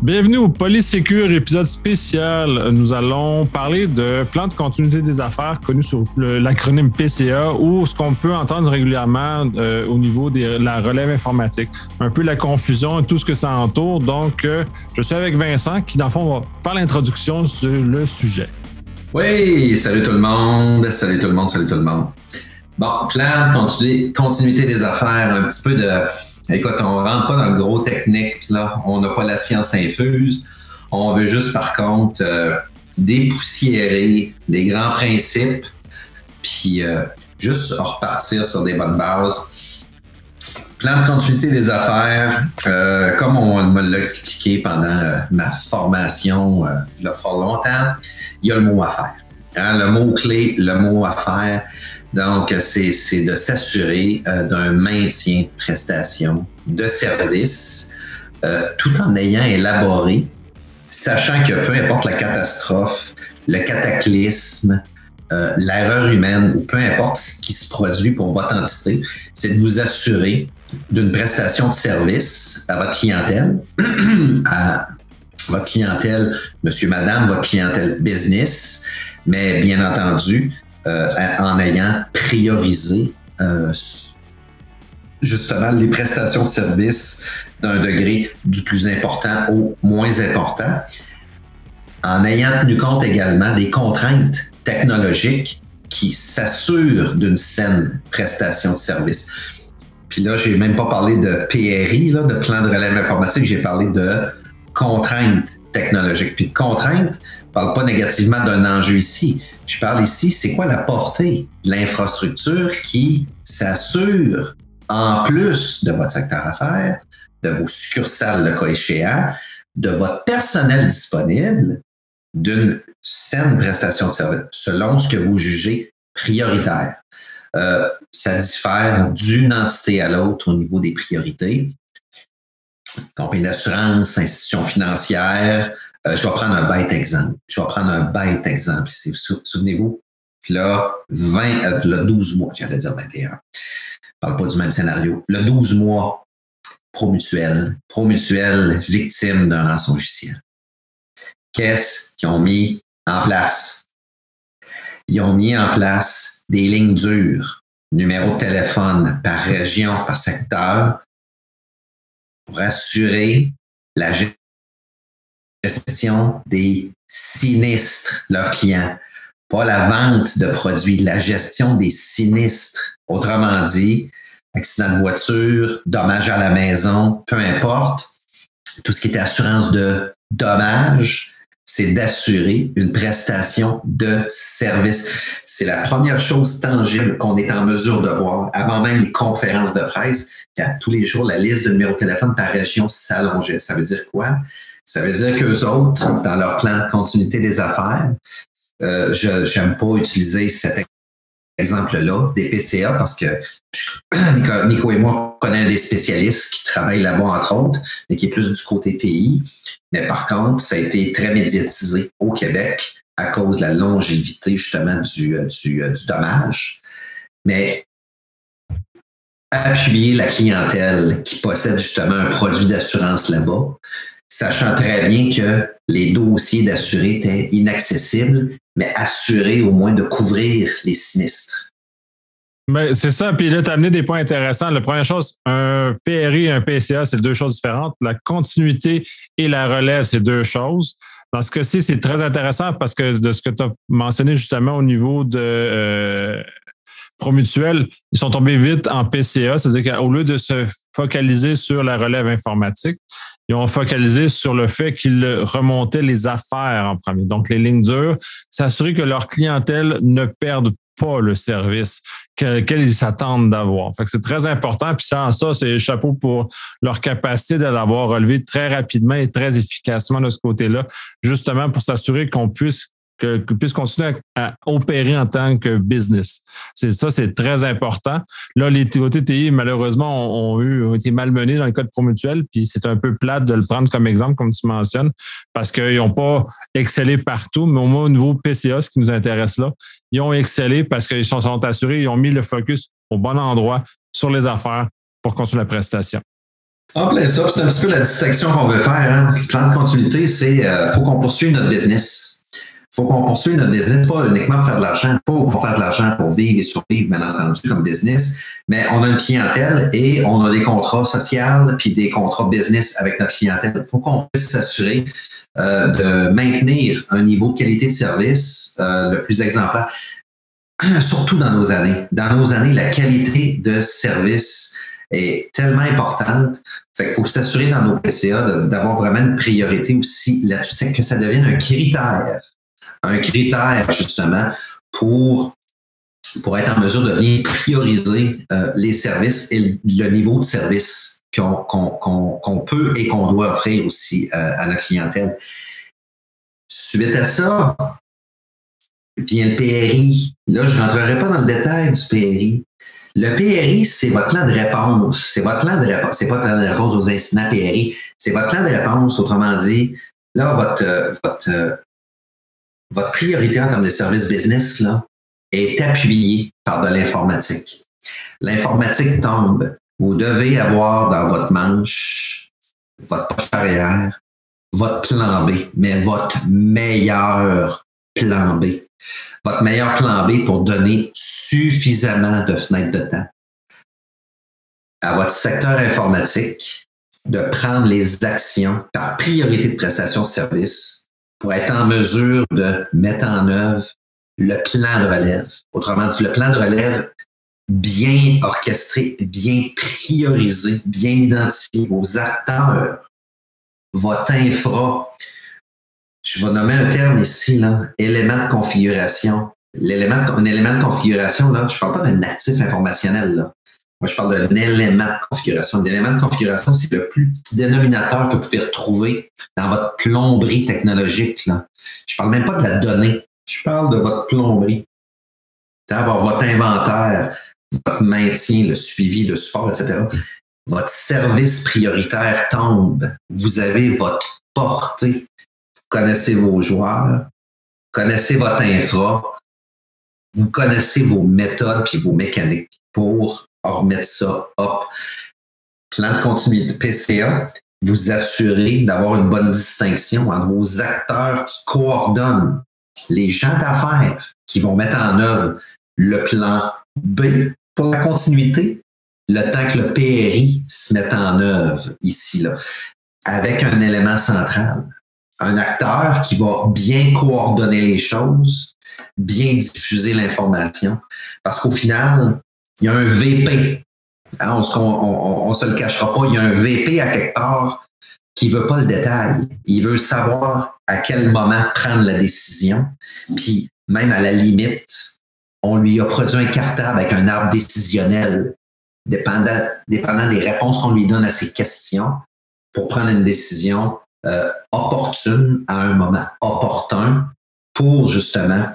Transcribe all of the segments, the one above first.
Bienvenue au Polysécure, épisode spécial. Nous allons parler de plan de continuité des affaires, connu sous l'acronyme PCA, ou ce qu'on peut entendre régulièrement au niveau de la relève informatique. Un peu la confusion et tout ce que ça entoure. Donc, je suis avec Vincent qui, dans le fond, va faire l'introduction sur le sujet. Oui, salut tout le monde, salut tout le monde, salut tout le monde. Bon, plan de continuité des affaires, un petit peu de... Écoute, on ne rentre pas dans le gros technique, là. On n'a pas la science infuse. On veut juste, par contre, dépoussiérer des grands principes, puis juste repartir sur des bonnes bases. Plan de continuité des affaires, comme on me l'a expliqué pendant ma formation il y a fort longtemps, il y a le mot affaire. Hein, le mot-clé, le mot affaire. Donc, c'est de s'assurer d'un maintien de prestations de services tout en ayant élaboré, sachant que peu importe la catastrophe, le cataclysme, l'erreur humaine ou peu importe ce qui se produit pour votre entité, c'est de vous assurer d'une prestation de service à votre clientèle, monsieur, madame, votre clientèle business, mais bien entendu, en ayant priorisé justement les prestations de service d'un degré du plus important au moins important, en ayant tenu compte également des contraintes technologiques qui s'assurent d'une saine prestation de service. Puis là, j'ai même pas parlé de PRI, là, de plan de relève informatique, j'ai parlé de contraintes technologiques. Puis de contraintes, je parle pas négativement d'un enjeu ici. Je parle ici, c'est quoi la portée de l'infrastructure qui s'assure, en plus de votre secteur d'affaires, de vos succursales le cas échéant, de votre personnel disponible, d'une saine prestation de service, selon ce que vous jugez prioritaire. Ça diffère d'une entité à l'autre au niveau des priorités. Compagnie d'assurance, institution financière. Je vais prendre un bête exemple. Souvenez-vous, là, 12 mois, j'allais dire 21. Je ne parle pas du même scénario. Le 12 mois, Promutuelle, victime d'un rançongiciel. Qu'est-ce qu'ils ont mis en place? Ils ont mis en place des lignes dures, numéro de téléphone par région, par secteur, pour assurer la gestion des sinistres de leurs clients. Pas la vente de produits, la gestion des sinistres. Autrement dit, accident de voiture, dommage à la maison, peu importe, tout ce qui est assurance de dommages, c'est d'assurer une prestation de service. C'est la première chose tangible qu'on est en mesure de voir avant même les conférences de presse. Tous les jours, la liste de numéros de téléphone par région s'allongeait. Ça veut dire quoi? Ça veut dire qu'eux autres, dans leur plan de continuité des affaires, je n'aime pas utiliser cet exemple-là, des PCA, parce que Nico et moi, on connaît des spécialistes qui travaillent là-bas, entre autres, mais qui est plus du côté TI. Mais par contre, ça a été très médiatisé au Québec à cause de la longévité, justement, du dommage. Mais appuyer la clientèle qui possède justement un produit d'assurance là-bas, sachant très bien que les dossiers d'assurés étaient inaccessibles, mais assurés au moins de couvrir les sinistres. Mais c'est ça. Puis là, tu as amené des points intéressants. La première chose, un PRI et un PCA, c'est deux choses différentes. La continuité et la relève, c'est deux choses. Dans ce cas-ci, c'est très intéressant parce que de ce que tu as mentionné justement au niveau de Promutuelle, ils sont tombés vite en PCA, c'est-à-dire qu'au lieu de se focaliser sur la relève informatique, ils ont focalisé sur le fait qu'ils remontaient les affaires en premier. Donc, les lignes dures, s'assurer que leur clientèle ne perde pas le service qu'elles ils s'attendent d'avoir. Fait que c'est très important. Puis ça, c'est chapeau pour leur capacité de l'avoir relevé très rapidement et très efficacement de ce côté-là, justement pour s'assurer qu'on puisse continuer à opérer en tant que business. C'est très important. Là, les TI, malheureusement, ont été malmenés dans le cas de Promutuelle, puis c'est un peu plate de le prendre comme exemple, comme tu mentionnes, parce qu'ils n'ont pas excellé partout, mais au moins au niveau PCA, ce qui nous intéresse là, ils ont excellé parce qu'ils sont assurés, ils ont mis le focus au bon endroit sur les affaires pour continuer la prestation. En plein ça, c'est un petit peu la distinction qu'on veut faire. Hein. Le plan de continuité, c'est faut qu'on poursuive notre business. Faut qu'on poursuive notre business, pas uniquement pour faire de l'argent, pas pour faire de l'argent pour vivre et survivre, bien entendu, comme business, mais on a une clientèle et on a des contrats sociaux puis des contrats business avec notre clientèle. Il faut qu'on puisse s'assurer de maintenir un niveau de qualité de service le plus exemplaire, surtout dans nos années. Dans nos années, la qualité de service est tellement importante. Fait qu'il faut s'assurer dans nos PCA d'avoir vraiment une priorité aussi là-dessus, c'est que ça devienne un critère justement pour être en mesure de bien prioriser les services et le niveau de service qu'on peut et qu'on doit offrir aussi à la clientèle. Suite à ça, vient le PRI. Là, je ne rentrerai pas dans le détail du PRI. Le PRI, c'est votre plan de réponse. C'est votre plan de réponse. C'est pas le plan de réponse aux incidents PRI. C'est votre plan de réponse. Autrement dit, là, votre priorité en termes de service business là, est appuyée par de l'informatique. L'informatique tombe. Vous devez avoir dans votre manche, votre poche arrière, votre plan B, mais votre meilleur plan B. Votre meilleur plan B pour donner suffisamment de fenêtres de temps à votre secteur informatique de prendre les actions par priorité de prestation de service pour être en mesure de mettre en œuvre le plan de relève. Autrement dit, le plan de relève bien orchestré, bien priorisé, bien identifié, vos acteurs, votre infra. Je vais nommer un terme ici, là, élément de configuration. Un élément de configuration, là, je ne parle pas d'un actif informationnel. Là. Moi, je parle d'un élément de configuration. L'élément de configuration, c'est le plus petit dénominateur que vous pouvez retrouver dans votre plomberie technologique. Là. Je ne parle même pas de la donnée. Je parle de votre plomberie. D'avoir votre inventaire, votre maintien, le suivi, le support, etc. Votre service prioritaire tombe. Vous avez votre portée. Vous connaissez vos joueurs, connaissez votre infra, vous connaissez vos méthodes et vos mécaniques pour remettre ça up. Plan de continuité PCA, vous assurez d'avoir une bonne distinction entre vos acteurs qui coordonnent les gens d'affaires qui vont mettre en œuvre le plan B pour la continuité, le temps que le PRI se mette en œuvre ici, là, avec un élément central. Un acteur qui va bien coordonner les choses, bien diffuser l'information. Parce qu'au final, il y a un VP. Hein, on se le cachera pas. Il y a un VP à quelque part qui veut pas le détail. Il veut savoir à quel moment prendre la décision. Puis, même à la limite, on lui a produit un cartable avec un arbre décisionnel, dépendant des réponses qu'on lui donne à ses questions pour prendre une décision opportune à un moment opportun pour justement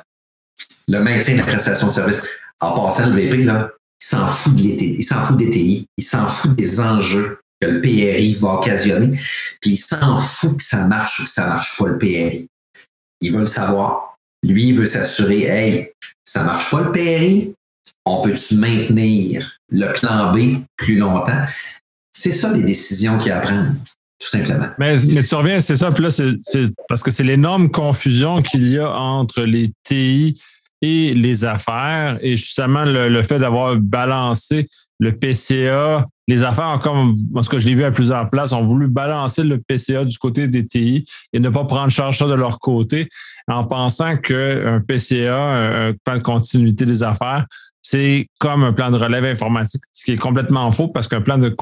le maintien de la prestation de service. En passant, le VP, là, il s'en fout de l'été, il s'en fout des TI, il s'en fout des enjeux que le PRI va occasionner, puis il s'en fout que ça marche ou que ça marche pas le PRI. Il veut le savoir. Lui, il veut s'assurer, hey, ça marche pas le PRI, on peut-tu maintenir le plan B plus longtemps? C'est ça les décisions qu'il y a à prendre. Tout simplement. Mais tu reviens, c'est ça. Puis là, c'est parce que c'est l'énorme confusion qu'il y a entre les TI et les affaires. Et justement, le fait d'avoir balancé le PCA, les affaires, comme parce que je l'ai vu à plusieurs places, ont voulu balancer le PCA du côté des TI et ne pas prendre charge ça de leur côté en pensant qu'un PCA, un plan de continuité des affaires, c'est comme un plan de relève informatique, ce qui est complètement faux parce qu'un plan de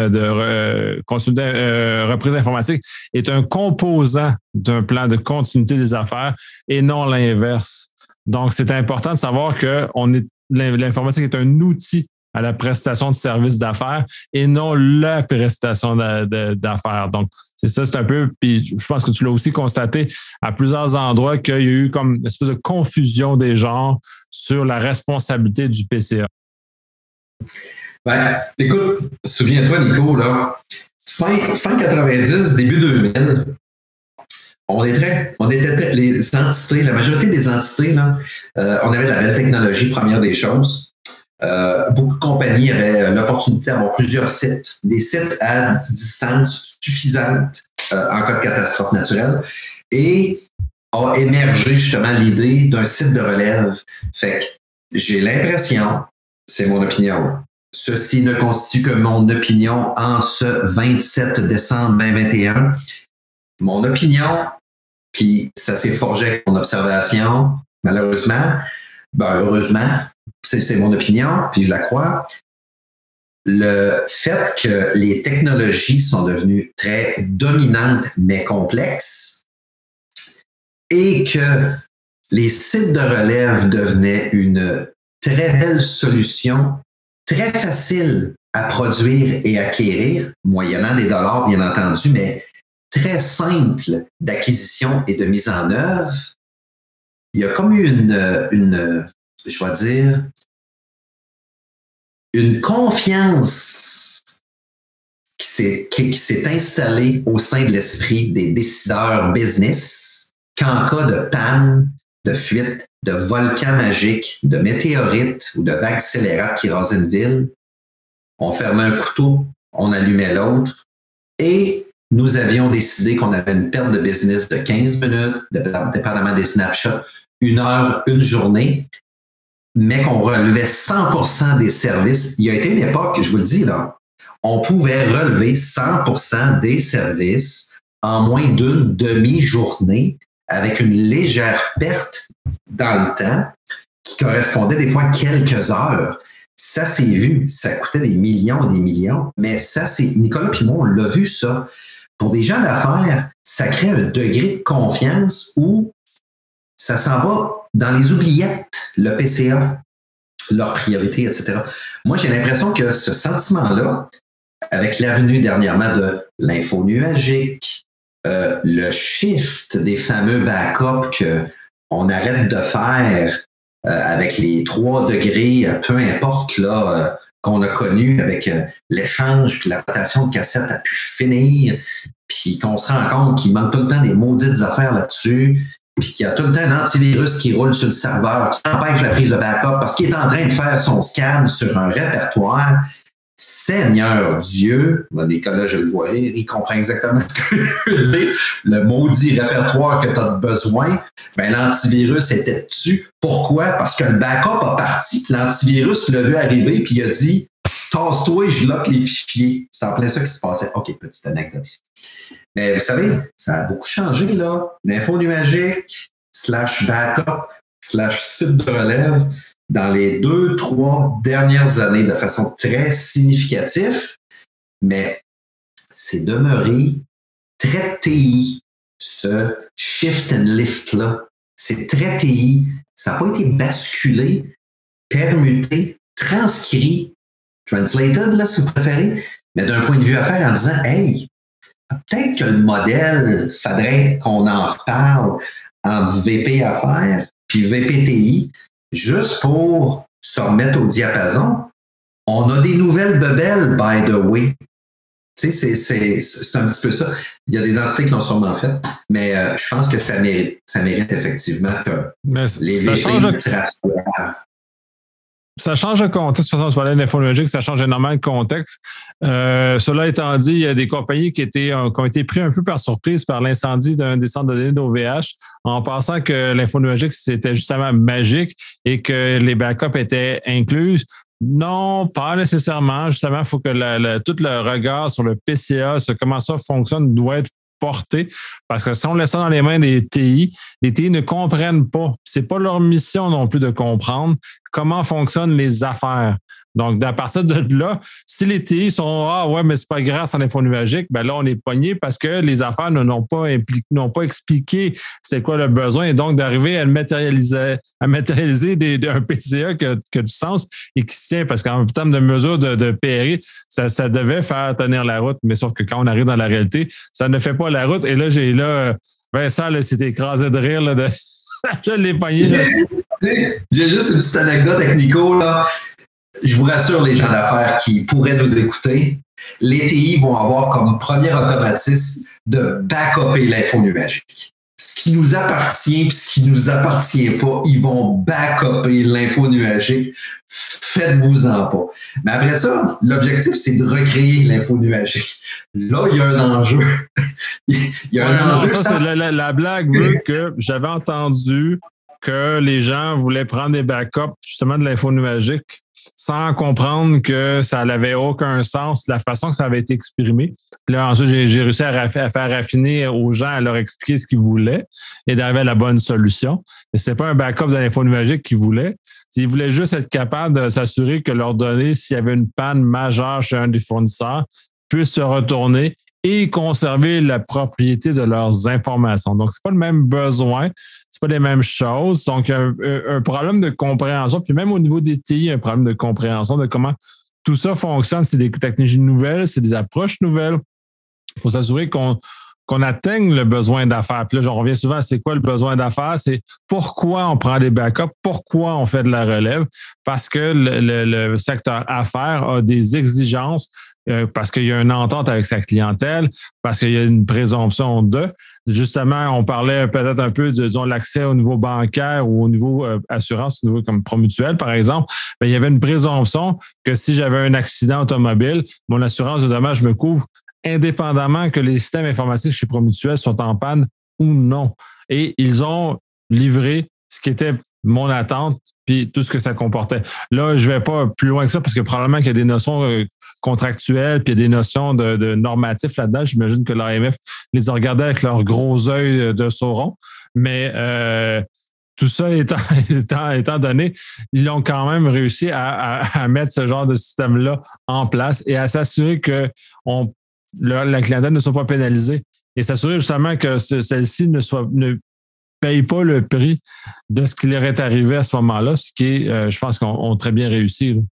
reprise informatique est un composant d'un plan de continuité des affaires et non l'inverse. Donc, c'est important de savoir que l'informatique est un outil à la prestation de services d'affaires et non la prestation d'affaires. Donc, c'est ça, c'est un peu, puis je pense que tu l'as aussi constaté à plusieurs endroits qu'il y a eu comme une espèce de confusion des genres sur la responsabilité du PCA. Ben, écoute, souviens-toi, Nico, là, fin 90, début 2000, les entités, la majorité des entités, là, on avait de la belle technologie, première des choses. beaucoup de compagnies avaient l'opportunité d'avoir plusieurs sites, des sites à distance suffisante en cas de catastrophe naturelle, et a émergé justement l'idée d'un site de relève. Fait que j'ai l'impression, c'est mon opinion, ceci ne constitue que mon opinion en ce 27 décembre 2021. Mon opinion, puis ça s'est forgé avec mon observation, malheureusement, heureusement, c'est mon opinion, puis je la crois. Le fait que les technologies sont devenues très dominantes mais complexes et que les sites de relève devenaient une très belle solution, très facile à produire et acquérir, moyennant des dollars bien entendu, mais très simple d'acquisition et de mise en œuvre, il y a comme eu je vais dire, une confiance qui s'est installée au sein de l'esprit des décideurs business qu'en cas de panne, de fuite, de volcan magique, de météorite ou de vague scélérate qui rasait une ville, on fermait un couteau, on allumait l'autre et nous avions décidé qu'on avait une perte de business de 15 minutes, dépendamment des snapshots, 1 heure, une journée, mais qu'on relevait 100% des services. Il y a été une époque, je vous le dis là, on pouvait relever 100% des services en moins d'une demi-journée avec une légère perte dans le temps qui correspondait des fois à quelques heures. Ça s'est vu, ça coûtait des millions, mais ça, c'est Nicolas et moi, on l'a vu ça. Pour des gens d'affaires, ça crée un degré de confiance où ça s'en va dans les oubliettes, le PCA, leurs priorités, etc. Moi, j'ai l'impression que ce sentiment-là, avec l'avenue dernièrement de l'info nuagique, le shift des fameux backups qu'on arrête de faire avec les 3 degrés, peu importe là, qu'on a connu avec l'échange puis la rotation de cassettes a pu finir, puis qu'on se rend compte qu'il manque tout le temps des maudites affaires là-dessus, puis qu'il y a tout le temps un antivirus qui roule sur le serveur, qui empêche la prise de backup parce qu'il est en train de faire son scan sur un répertoire. Seigneur Dieu, Nicolas, je le vois, il comprend exactement ce que je veux dire. Le maudit répertoire que tu as besoin, l'antivirus était dessus. Pourquoi? Parce que le backup a parti, puis l'antivirus l'a vu arriver, puis il a dit « Tasse-toi et je lock les fichiers ». C'est en plein ça qui se passait. OK, petite anecdote ici. Mais vous savez, ça a beaucoup changé, là. L'info nuagique, /backup, /site de relève, dans les 2-3 dernières années de façon très significative, mais c'est demeuré très TI, ce shift and lift-là. C'est très TI. Ça n'a pas été basculé, permuté, transcrit, translated, là, si vous préférez, mais d'un point de vue affaires en disant « Hey, peut-être que le modèle, faudrait qu'on en reparle entre VP affaires puis VPTI, juste pour se remettre au diapason. On a des nouvelles bebelles, by the way. Tu sais, c'est un petit peu ça. Il y a des entités qui l'ont sûrement fait, mais je pense que ça mérite effectivement que les VP ça change de contexte. De toute façon, on se parlait d'infonuagique, ça change énormément de contexte. Cela étant dit, il y a des compagnies qui ont été pris un peu par surprise par l'incendie d'un des centres de données d'OVH en pensant que l'infonuagique, c'était justement magique et que les backups étaient inclus. Non, pas nécessairement. Justement, il faut que tout le regard sur le PCA, sur comment ça fonctionne, doit être porté. Parce que si on laisse ça dans les mains des TI ne comprennent pas. C'est pas leur mission non plus de comprendre comment fonctionnent les affaires. Donc, à partir de là, si les TI sont « Ah ouais, mais c'est pas grâce à l'infonuagique », là, on est pogné parce que les affaires n'ont pas expliqué c'était quoi le besoin. Et donc, d'arriver à matérialiser un PCA qui a du sens et qui se tient, parce qu'en termes de mesure de PRI, ça devait faire tenir la route. Mais sauf que quand on arrive dans la réalité, ça ne fait pas la route. Et là, Vincent, là, s'est écrasé de rire. Là, je l'ai pogné. J'ai juste une petite anecdote avec Nico, là. Je vous rassure, les gens d'affaires qui pourraient nous écouter, les TI vont avoir comme premier automatisme de backuper l'info nuagique. ce qui nous appartient et ce qui nous appartient pas, ils vont backuper l'info nuagique. Faites-vous-en pas. Mais après ça, l'objectif, c'est de recréer l'info nuagique. Là, il y a un enjeu. Il y a un enjeu. Ça, c'est la blague veut que j'avais entendu que les gens voulaient prendre des backups justement de l'info nuagique sans comprendre que ça n'avait aucun sens, la façon que ça avait été exprimé. Puis là, ensuite, j'ai réussi à faire raffiner aux gens, à leur expliquer ce qu'ils voulaient et d'arriver à la bonne solution. Mais c'était pas un backup de l'info nuagique qu'ils voulaient. Ils voulaient juste être capables de s'assurer que leurs données, s'il y avait une panne majeure chez un des fournisseurs, puissent se retourner et conserver la propriété de leurs informations. Donc, c'est pas le même besoin, c'est pas les mêmes choses. Donc, un problème de compréhension, puis même au niveau des TI, un problème de compréhension de comment tout ça fonctionne. C'est des technologies nouvelles, c'est des approches nouvelles. Il faut s'assurer qu'on atteigne le besoin d'affaires. Puis là, j'en reviens souvent à c'est quoi le besoin d'affaires? C'est pourquoi on prend des backups, pourquoi on fait de la relève? Parce que le secteur affaires a des exigences, parce qu'il y a une entente avec sa clientèle, parce qu'il y a une présomption de. Justement, on parlait peut-être un peu de disons, l'accès au niveau bancaire ou au niveau assurance, au niveau comme Promutuel, par exemple. Bien, il y avait une présomption que si j'avais un accident automobile, mon assurance de dommages me couvre indépendamment que les systèmes informatiques chez Promutuel sont en panne ou non. Et ils ont livré ce qui était mon attente puis tout ce que ça comportait. Là, je vais pas plus loin que ça parce que probablement qu'il y a des notions contractuelles puis il y a des notions de normatifs là-dedans. J'imagine que l'AMF les a regardés avec leur gros œil de Sauron. Mais tout ça étant donné, ils ont quand même réussi à mettre ce genre de système-là en place et à s'assurer que la clientèle ne soit pas pénalisée et s'assurer justement que celle-ci ne paye pas le prix de ce qui leur est arrivé à ce moment-là, ce qui est, je pense qu'on a très bien réussi. Là.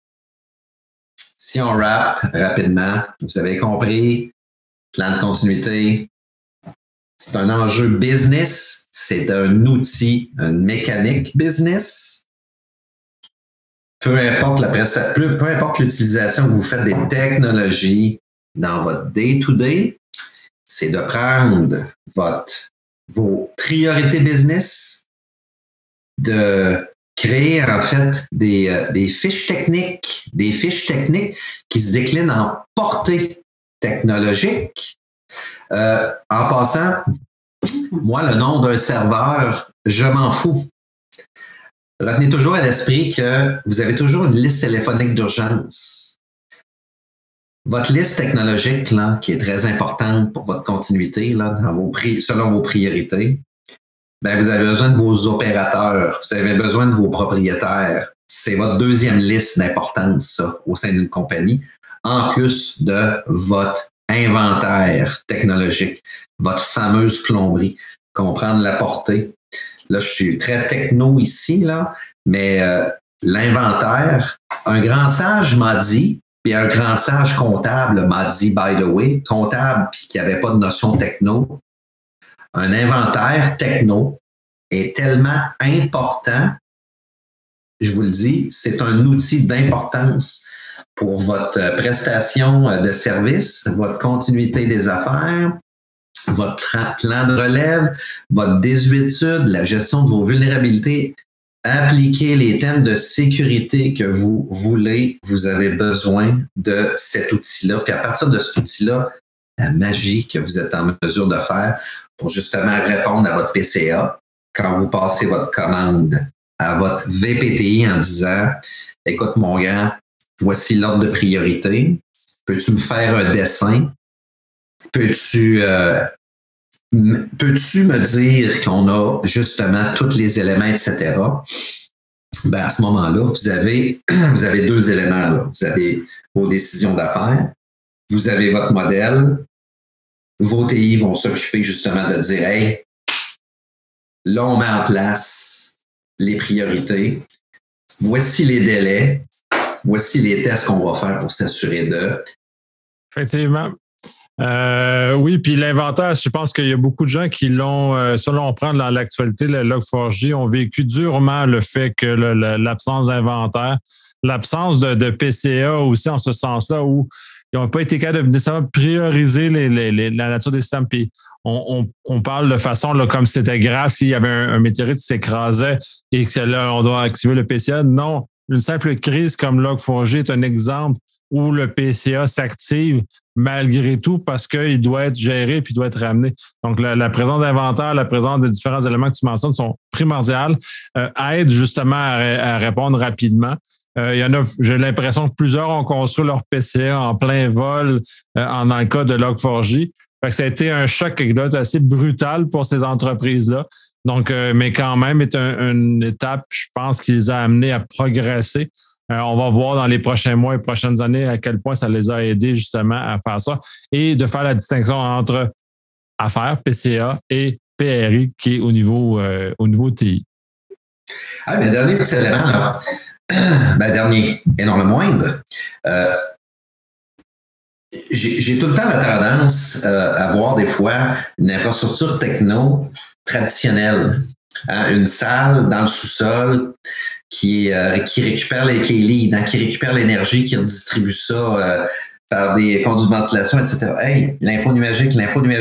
Si on wrap rapidement, vous avez compris, plan de continuité, c'est un enjeu business, c'est un outil, une mécanique business. Peu importe peu importe l'utilisation que vous faites des technologies dans votre day-to-day, c'est de prendre vos priorités business, de créer en fait des fiches techniques qui se déclinent en portée technologique. En passant, moi, le nom d'un serveur, je m'en fous. Retenez toujours à l'esprit que vous avez toujours une liste téléphonique d'urgence. Votre liste technologique, là, qui est très importante pour votre continuité, là, selon vos priorités, ben, vous avez besoin de vos opérateurs, vous avez besoin de vos propriétaires. C'est votre deuxième liste d'importance, ça, au sein d'une compagnie, en plus de votre inventaire technologique, votre fameuse plomberie, comprendre la portée. Là, je suis très techno ici, là, mais l'inventaire, un grand sage m'a dit, puis un grand sage comptable m'a dit, by the way, comptable, puis qui n'avait pas de notion techno, un inventaire techno est tellement important, je vous le dis, c'est un outil d'importance pour votre prestation de service, votre continuité des affaires, votre plan de relève, votre désuétude, la gestion de vos vulnérabilités. Appliquez les thèmes de sécurité que vous voulez, vous avez besoin de cet outil-là. Puis à partir de cet outil-là, la magie que vous êtes en mesure de faire pour justement répondre à votre PCA quand vous passez votre commande à votre VPTI en disant « Écoute, mon grand, voici l'ordre de priorité. Peux-tu me faire un dessin? Peux-tu me dire qu'on a justement tous les éléments, etc. » Ben, à ce moment-là, vous avez deux éléments. Là. Vous avez vos décisions d'affaires, vous avez votre modèle, vos TI vont s'occuper justement de dire « Hey, là, on met en place les priorités. Voici les délais. Voici les tests qu'on va faire pour s'assurer de... » Effectivement. Oui, puis l'inventaire, je pense qu'il y a beaucoup de gens qui l'ont, selon on prend dans l'actualité, le Log4j, ont vécu durement le fait que l'absence d'inventaire, l'absence de PCA aussi en ce sens-là, où ils n'ont pas été capables de nécessairement prioriser la nature des systèmes. Puis on parle de façon là, comme si c'était grave s'il y avait un météorite qui s'écrasait et que là, on doit activer le PCA. Non, une simple crise comme Log4j est un exemple où le PCA s'active malgré tout parce qu'il doit être géré puis doit être ramené. Donc, la présence d'inventaire, la présence de différents éléments que tu mentionnes sont primordiales, aident justement à répondre rapidement. Il y en a, j'ai l'impression que plusieurs ont construit leur PCA en plein vol dans le cas de Log4j. Fait que ça a été un choc qui doit être assez brutal pour ces entreprises-là. Donc, mais quand même, est une étape, je pense, qui les a amenés à progresser. On va voir dans les prochains mois et prochaines années à quel point ça les a aidés justement à faire ça et de faire la distinction entre affaires, PCA et PRI qui est au niveau TI. Ah, mais dernier petit élément, là. Dernier, et non le moindre. J'ai tout le temps la tendance à voir des fois une infrastructure techno traditionnelle. Hein, une salle dans le sous-sol qui récupère qui est lead, qui récupère l'énergie, qui redistribue ça par des conduits de ventilation, etc. Hey, l'info numérique,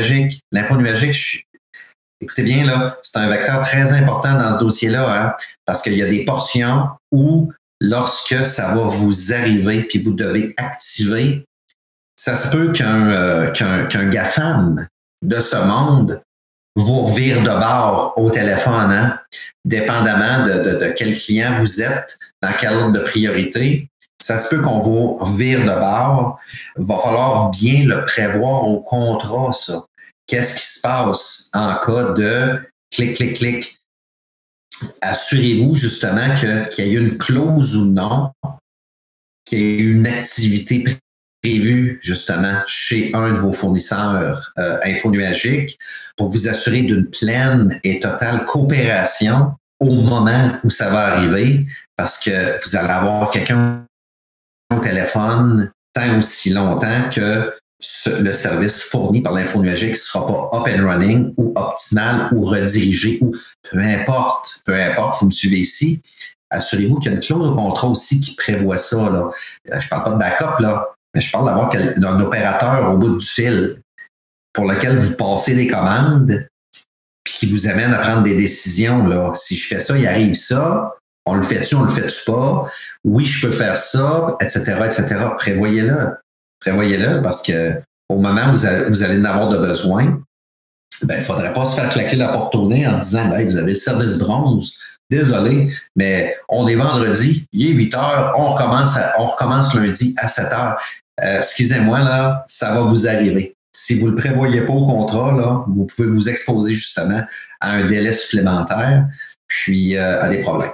écoutez bien, là, c'est un vecteur très important dans ce dossier-là, parce qu'il y a des portions où, lorsque ça va vous arriver puis vous devez activer, ça se peut qu'un GAFAM de ce monde vous revire de bord au téléphone, dépendamment de quel client vous êtes, dans quel ordre de priorité. Ça se peut qu'on vous revire de bord. Il va falloir bien le prévoir au contrat, ça. Qu'est-ce qui se passe en cas de clic, clic, clic? Assurez-vous justement qu'il y ait une clause ou non, qu'il y ait une activité prévue justement chez un de vos fournisseurs infonuagiques pour vous assurer d'une pleine et totale coopération au moment où ça va arriver, parce que vous allez avoir quelqu'un au téléphone tant aussi longtemps que le service fourni par l'infonuagique ne sera pas up and running ou optimal ou redirigé ou peu importe, vous me suivez ici. Assurez-vous qu'il y a une clause au contrat aussi qui prévoit ça, là. Je ne parle pas de backup, là, mais je parle d'avoir un opérateur au bout du fil pour lequel vous passez des commandes puis qui vous amène à prendre des décisions, là. Si je fais ça, il arrive ça. On le fait-tu, on le fait-tu pas? Oui, je peux faire ça, etc., etc. Prévoyez-le parce que au moment où vous allez en avoir de besoin, il ne faudrait pas se faire claquer la porte au nez en disant vous avez le service bronze. Désolé, mais on est vendredi, il est 8 heures, on recommence lundi à 7 heures. Excusez-moi, là, ça va vous arriver. Si vous ne le prévoyez pas au contrat, là, vous pouvez vous exposer justement à un délai supplémentaire, puis à des problèmes.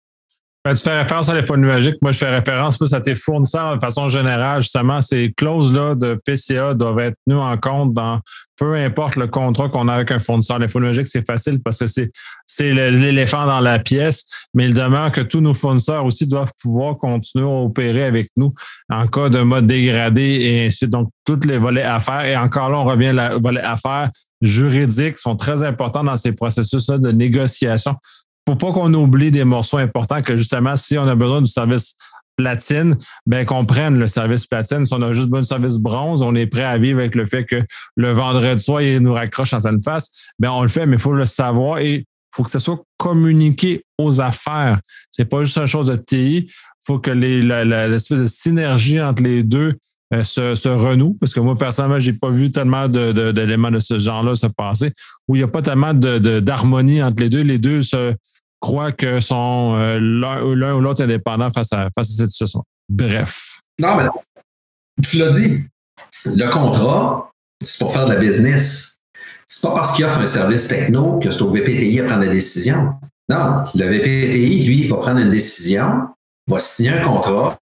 Tu fais référence à l'infonuagique. Moi, je fais référence plus à tes fournisseurs de façon générale. Justement, ces clauses-là de PCA doivent être tenues en compte dans peu importe le contrat qu'on a avec un fournisseur. L'infonuagique, c'est facile parce que c'est l'éléphant dans la pièce, mais il demeure que tous nos fournisseurs aussi doivent pouvoir continuer à opérer avec nous en cas de mode dégradé et ainsi de suite. Donc, tous les volets affaires. Et encore là, on revient aux volets affaires juridiques sont très importants dans ces processus-là de négociation. Pour pas qu'on oublie des morceaux importants que justement, si on a besoin du service platine, qu'on prenne le service platine. Si on a juste besoin du service bronze, on est prêt à vivre avec le fait que le vendredi soir, il nous raccroche en pleine face. On le fait, mais il faut le savoir et il faut que ça soit communiqué aux affaires. C'est pas juste une chose de TI. Il faut que l'espèce de synergie entre les deux se renoue, parce que moi, personnellement, j'ai pas vu tellement d'éléments de ce genre-là se passer, où il n'y a pas tellement d'harmonie entre les deux. Les deux se croient que sont l'un ou l'autre indépendants face à cette situation. Bref. Non, mais tu l'as dit, le contrat, c'est pour faire de la business. C'est pas parce qu'il offre un service techno que c'est au VPTI à prendre la décision. Non, le VPTI, lui, va prendre une décision, va signer un contrat,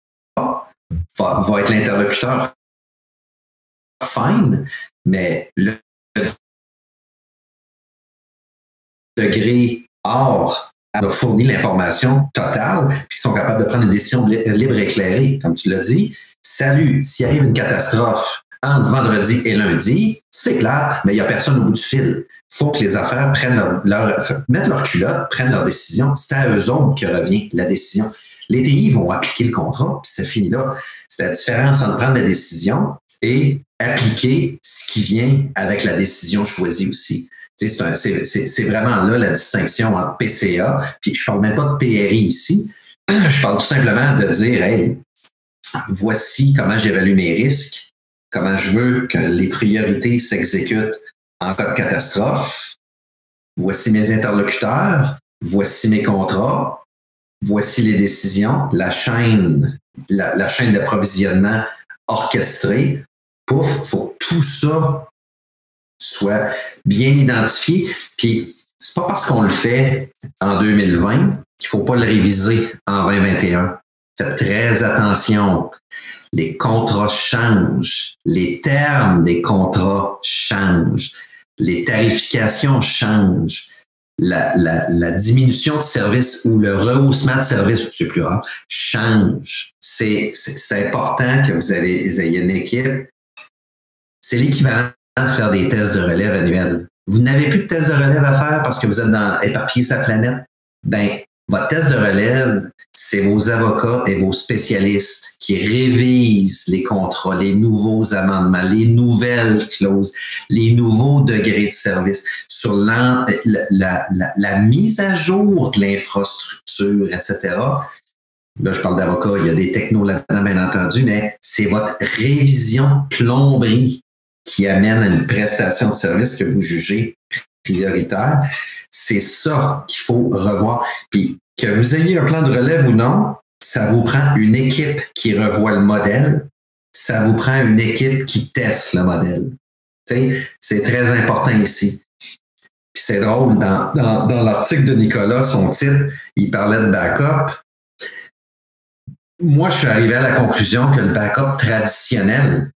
va être l'interlocuteur fine, mais le degré hors a fourni l'information totale, puis ils sont capables de prendre une décision libre et éclairée, comme tu l'as dit. Salut, s'il arrive une catastrophe entre vendredi et lundi, c'est plate, mais il n'y a personne au bout du fil. Il faut que les affaires mettent leur culotte, prennent leur décision. C'est à eux autres que revient la décision. Les TI vont appliquer le contrat, puis c'est fini là. la différence entre prendre la décision et appliquer ce qui vient avec la décision choisie aussi. C'est vraiment là la distinction entre PCA, puis je parle même pas de PRI ici, je parle tout simplement de dire, hey, voici comment j'évalue mes risques, comment je veux que les priorités s'exécutent en cas de catastrophe, voici mes interlocuteurs, voici mes contrats, voici les décisions, la chaîne d'approvisionnement orchestrée. Pouf, il faut que tout ça soit bien identifié. Puis, c'est pas parce qu'on le fait en 2020 qu'il faut pas le réviser en 2021. Faites très attention. Les contrats changent. Les termes des contrats changent. Les tarifications changent. La diminution de service ou le rehaussement de service, c'est plus rare, change. C'est important que vous ayez une équipe. C'est l'équivalent de faire des tests de relève annuels. Vous n'avez plus de tests de relève à faire parce que vous êtes éparpillé sur la planète. Ben, votre test de relève, c'est vos avocats et vos spécialistes qui révisent les contrats, les nouveaux amendements, les nouvelles clauses, les nouveaux degrés de service sur la mise à jour de l'infrastructure, etc. Là, je parle d'avocats, il y a des technos là-dedans, bien entendu, mais c'est votre révision plomberie qui amène à une prestation de service que vous jugez prioritaire. C'est ça qu'il faut revoir. Puis, que vous ayez un plan de relève ou non, ça vous prend une équipe qui revoit le modèle, ça vous prend une équipe qui teste le modèle. C'est très important ici. Puis c'est drôle, dans l'article de Nicolas, son titre, il parlait de backup. Moi, je suis arrivé à la conclusion que le backup traditionnel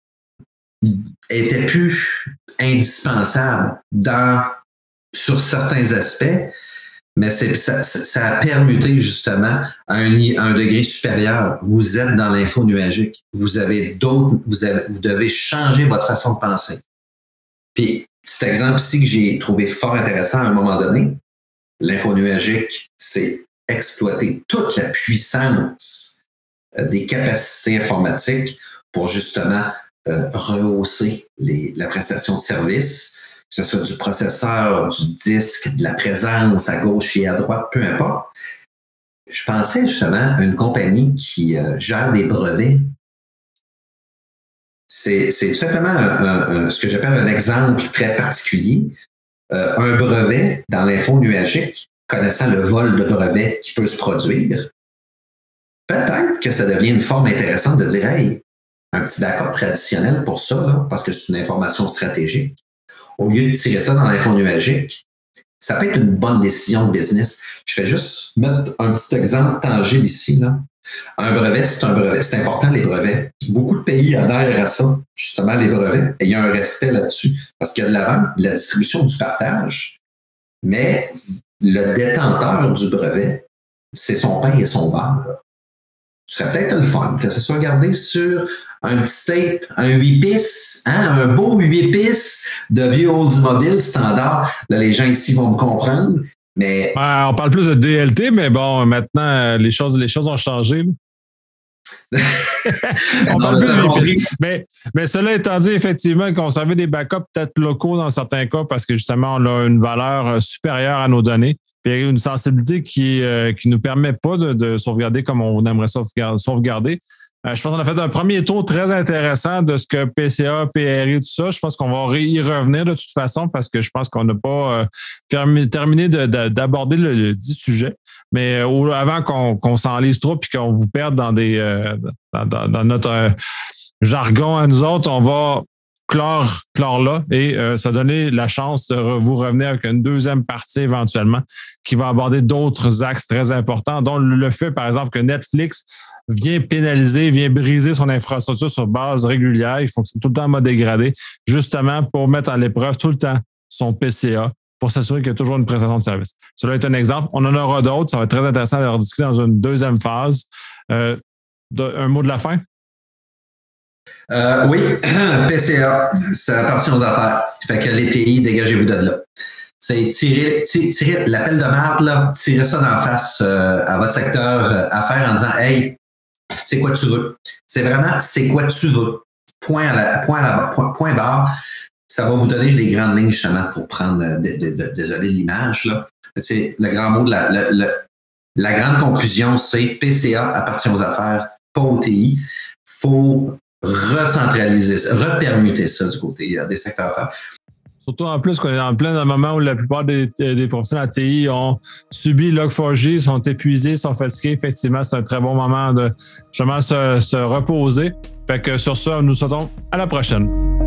était plus indispensable sur certains aspects, mais ça a permuté justement à un degré supérieur. Vous êtes dans l'info nuagique. Vous devez changer votre façon de penser. Puis, cet exemple ici que j'ai trouvé fort intéressant à un moment donné, l'info nuagique, c'est exploiter toute la puissance des capacités informatiques pour justement rehausser la prestation de service, que ce soit du processeur, du disque, de la présence à gauche et à droite, peu importe. Je pensais justement à une compagnie qui gère des brevets. C'est tout simplement ce que j'appelle un exemple très particulier. Un brevet dans l'info nuagique, connaissant le vol de brevets qui peut se produire, peut-être que ça devient une forme intéressante de dire, hey, un petit backup traditionnel pour ça, là, parce que c'est une information stratégique. Au lieu de tirer ça dans l'info nuagique, ça peut être une bonne décision de business. Je vais juste mettre un petit exemple tangible ici. Là. Un brevet, c'est un brevet. C'est important, les brevets. Beaucoup de pays adhèrent à ça, justement, les brevets. Et il y a un respect là-dessus. Parce qu'il y a de la vente, de la distribution, du partage. Mais le détenteur du brevet, c'est son pain et son beurre. Ce serait peut-être le fun que ce soit gardé sur un petit tape, un 8 pistes, un beau 8 pistes de vieux Oldsmobile standard. Là, les gens ici vont me comprendre. Mais on parle plus de DLT, mais bon, maintenant, les choses ont changé. On parle plus de 8 pistes. Mais cela étant dit, effectivement, conserver des backups peut-être locaux dans certains cas parce que justement, on a une valeur supérieure à nos données. Puis il y a une sensibilité qui nous permet pas de sauvegarder comme on aimerait sauvegarder. Je pense qu'on a fait un premier tour très intéressant de ce que PCA, PRI, tout ça. Je pense qu'on va y revenir de toute façon parce que je pense qu'on n'a pas terminé d'aborder le dit sujet. Mais avant qu'on s'enlise trop et qu'on vous perde dans notre jargon à nous autres, on va clore là et se donner la chance de vous revenir avec une deuxième partie éventuellement qui va aborder d'autres axes très importants, dont le fait, par exemple, que Netflix vient briser son infrastructure sur base régulière. Il fonctionne tout le temps en mode dégradé, justement pour mettre à l'épreuve tout le temps son PCA, pour s'assurer qu'il y a toujours une prestation de service. Cela est un exemple. On en aura d'autres. Ça va être très intéressant de rediscuter dans une deuxième phase. Un mot de la fin? Oui, PCA, ça appartient aux affaires. Fait que les TI, dégagez-vous de là. C'est tirer l'appel de marde, là, tirer ça d'en face à votre secteur affaires en disant, hey, C'est quoi tu veux. C'est vraiment, c'est quoi tu veux. Point barre. Ça va vous donner les grandes lignes, justement, pour prendre, désolé de l'image, là. C'est le grand mot de la grande conclusion, c'est PCA appartient aux affaires, pas au TI. Faut recentraliser ça, repermuter ça du côté des secteurs d'affaires. Surtout en plus qu'on est en plein moment où la plupart des professionnels en TI ont subi Log4j, sont épuisés, sont fatigués. Effectivement, c'est un très bon moment de justement se reposer. Fait que sur ça, nous souhaitons à la prochaine.